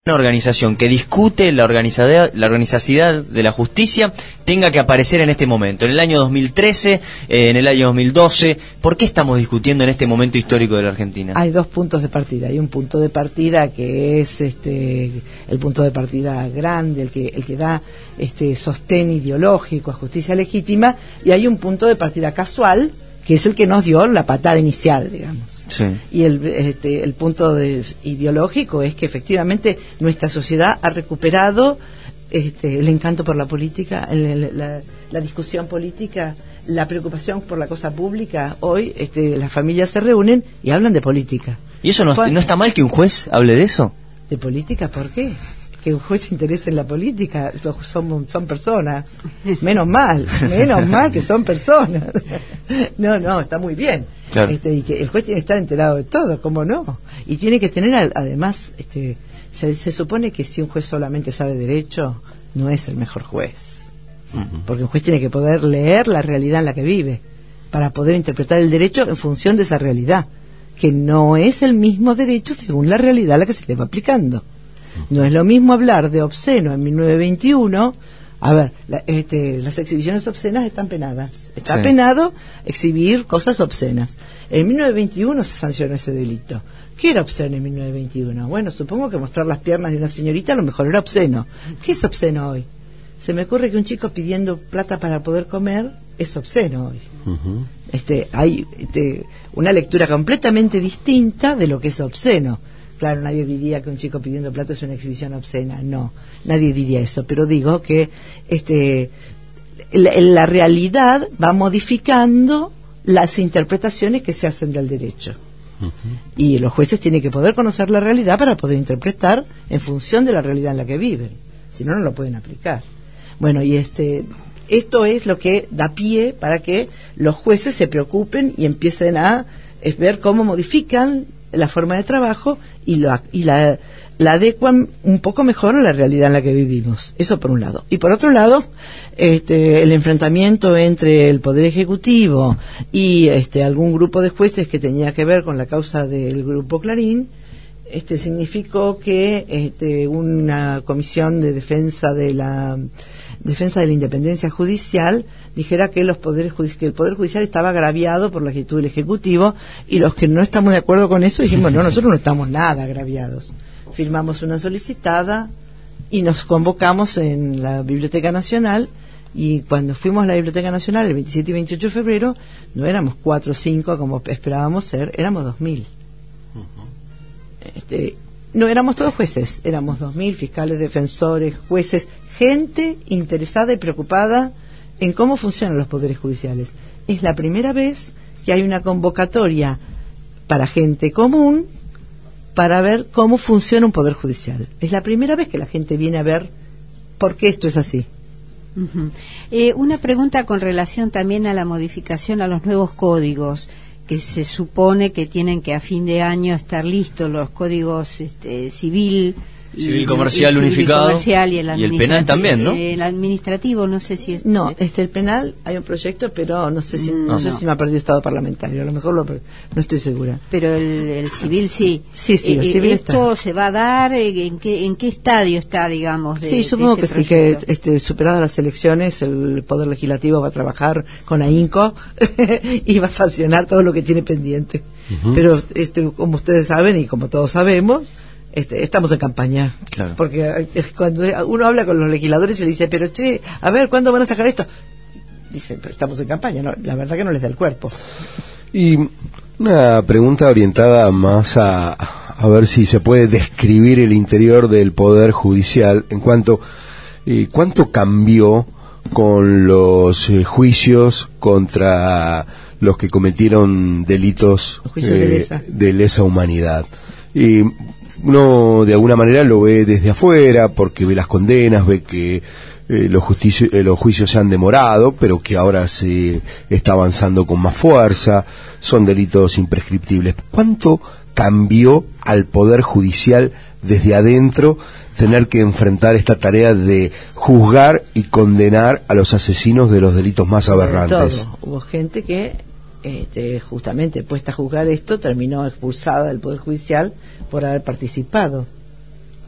una organización que discute la organizacidad de la justicia tenga que aparecer en este momento, en el año 2013, en el año 2012. ¿Por qué estamos discutiendo en este momento histórico de la Argentina? Hay dos puntos de partida. Hay un punto de partida que es el punto de partida grande, el que da sostén ideológico a justicia legítima, y hay un punto de partida casual, que es el que nos dio la patada inicial, digamos. Sí. Y el punto ideológico es que efectivamente nuestra sociedad ha recuperado el encanto por la política, la discusión política, la preocupación por la cosa pública. Hoy las familias se reúnen y hablan de política. ¿Y eso no está mal que un juez hable de eso? ¿De política? ¿Por qué? Que un juez se interese en la política. Son personas. Menos mal que son personas. No, está muy bien. Claro. Y que el juez tiene que estar enterado de todo, ¿cómo no? Y tiene que tener, además, se supone que si un juez solamente sabe derecho, no es el mejor juez. Uh-huh. Porque un juez tiene que poder leer la realidad en la que vive, para poder interpretar el derecho en función de esa realidad, que no es el mismo derecho según la realidad a la que se le va aplicando. No es lo mismo hablar de obsceno en 1921. A ver, las exhibiciones obscenas están penadas. Está penado exhibir cosas obscenas. En 1921 se sancionó ese delito. ¿Qué era obsceno en 1921? Bueno, supongo que mostrar las piernas de una señorita a lo mejor era obsceno. ¿Qué es obsceno hoy? Se me ocurre que un chico pidiendo plata para poder comer es obsceno hoy. Uh-huh. Hay una lectura completamente distinta de lo que es obsceno. Claro, nadie diría que un chico pidiendo plata es una exhibición obscena, no, nadie diría eso, pero digo que la realidad va modificando las interpretaciones que se hacen del derecho. Uh-huh. Y los jueces tienen que poder conocer la realidad para poder interpretar en función de la realidad en la que viven, si no, no lo pueden aplicar. Bueno, y esto es lo que da pie para que los jueces se preocupen y empiecen a ver cómo modifican la forma de trabajo y la adecuan un poco mejor a la realidad en la que vivimos. Eso por un lado. Y por otro lado, el enfrentamiento entre el Poder Ejecutivo y algún grupo de jueces que tenía que ver con la causa del Grupo Clarín, significó que una comisión de defensa de la independencia judicial dijera que el Poder Judicial estaba agraviado por la actitud del Ejecutivo, y los que no estamos de acuerdo con eso dijimos, no, nosotros no estamos nada agraviados. Firmamos una solicitada y nos convocamos en la Biblioteca Nacional, y cuando fuimos a la Biblioteca Nacional el 27 y 28 de febrero, no éramos 4 o 5 como esperábamos ser, éramos 2.000. Uh-huh. No éramos todos jueces, éramos 2.000 fiscales, defensores, jueces, gente interesada y preocupada en cómo funcionan los poderes judiciales. Es la primera vez que hay una convocatoria para gente común para ver cómo funciona un poder judicial. Es la primera vez que la gente viene a ver por qué esto es así. Uh-huh. Una pregunta con relación también a la modificación a los nuevos códigos, que se supone que tienen que a fin de año estar listos los códigos civil, comercial unificado, comercial, y el penal también, ¿no? El administrativo, no sé si es... No, el penal hay un proyecto, pero no sé si me ha perdido estado parlamentario, a lo mejor no estoy segura. Pero el civil sí. Sí, el civil ¿Esto está. se va a dar? ¿En qué estadio está, digamos? Sí, supongo que proyecto? Sí, que superadas las elecciones, el Poder Legislativo va a trabajar con AINCO y va a sancionar todo lo que tiene pendiente. Uh-huh. Pero como ustedes saben y como todos sabemos, estamos en campaña. Claro. Porque cuando uno habla con los legisladores y le dice, pero che, a ver, ¿cuándo van a sacar esto? Dicen, pero estamos en campaña. No, la verdad que no les da el cuerpo. Y una pregunta orientada más a ver si se puede describir el interior del Poder Judicial en cuanto cuánto cambió con los juicios contra los que cometieron delitos de lesa humanidad. Y uno de alguna manera lo ve desde afuera porque ve las condenas, ve que los juicios se han demorado, pero que ahora se está avanzando con más fuerza, son delitos imprescriptibles. ¿Cuánto cambió al Poder Judicial desde adentro tener que enfrentar esta tarea de juzgar y condenar a los asesinos de los delitos más aberrantes? Todo. Hubo gente que justamente puesta a juzgar esto terminó expulsada del Poder Judicial por haber participado.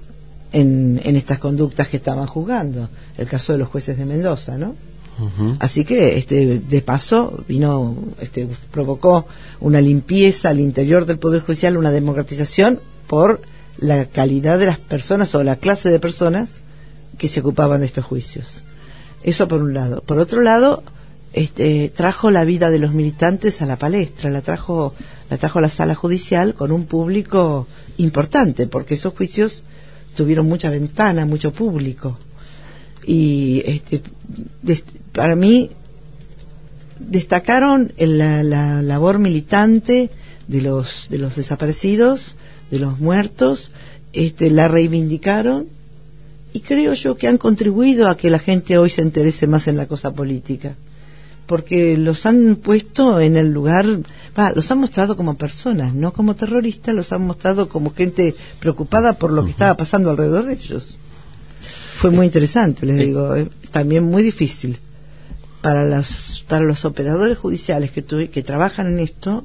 en estas conductas que estaban juzgando. El caso de los jueces de Mendoza, ¿no? Así que de paso provocó una limpieza al interior del Poder Judicial, una democratización por la calidad de las personas o la clase de personas que se ocupaban de estos juicios. Eso por un lado. Por otro lado, trajo la vida de los militantes a la palestra, la trajo a la sala judicial con un público importante, porque esos juicios tuvieron mucha ventana, mucho público. Y para mí destacaron la labor militante de los desaparecidos, de los muertos, la reivindicaron, y creo yo que han contribuido a que la gente hoy se interese más en la cosa política, porque los han puesto en el lugar, los han mostrado como personas, no como terroristas, los han mostrado como gente preocupada por lo que estaba pasando alrededor de ellos. Fue muy interesante, les digo, también muy difícil para los operadores judiciales que trabajan en esto.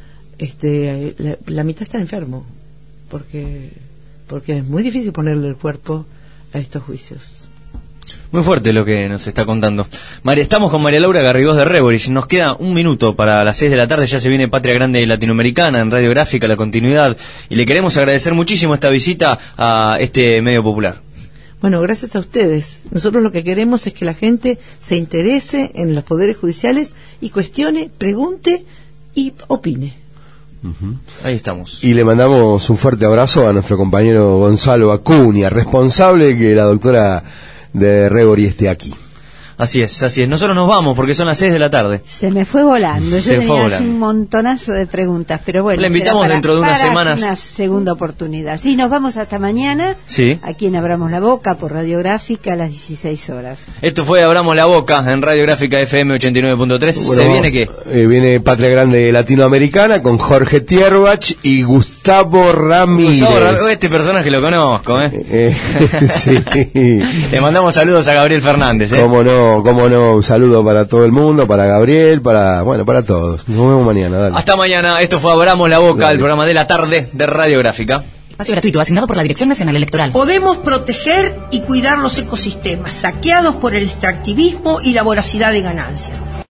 La mitad está enfermo, porque es muy difícil ponerle el cuerpo a estos juicios. Muy fuerte lo que nos está contando. Estamos con María Laura Garrigós de Reborich. Nos queda un minuto para las 6 de la tarde. Ya se viene Patria Grande Latinoamericana en Radiográfica, la continuidad. Y le queremos agradecer muchísimo esta visita a este medio popular. Bueno, gracias a ustedes. Nosotros lo que queremos es que la gente se interese en los poderes judiciales y cuestione, pregunte y opine. Ahí estamos. Y le mandamos un fuerte abrazo a nuestro compañero Gonzalo Acuña, responsable que la doctora de Rebori esté aquí. Así es. Nosotros nos vamos porque son las 6 de la tarde. Se me fue volando. Yo tenía así un montonazo de preguntas, pero bueno. La invitamos dentro de unas semanas. Una segunda oportunidad. Sí, nos vamos hasta mañana. Sí. Aquí en Abramos la Boca por Radiográfica a las 16 horas. Esto fue Abramos la Boca en Radiográfica FM 89.3. Bueno, ¿Se viene qué? Viene Patria Grande Latinoamericana con Jorge Tierbach y Gustavo Ramírez. Este personaje lo conozco, Sí. Le mandamos saludos a Gabriel Fernández, Cómo no, un saludo para todo el mundo, para Gabriel, para todos. Nos vemos mañana, dale. Hasta mañana, esto fue Abramos la Boca, el programa de la tarde de Radiográfica. Espacio gratuito asignado por la Dirección Nacional Electoral. Podemos proteger y cuidar los ecosistemas saqueados por el extractivismo y la voracidad de ganancias.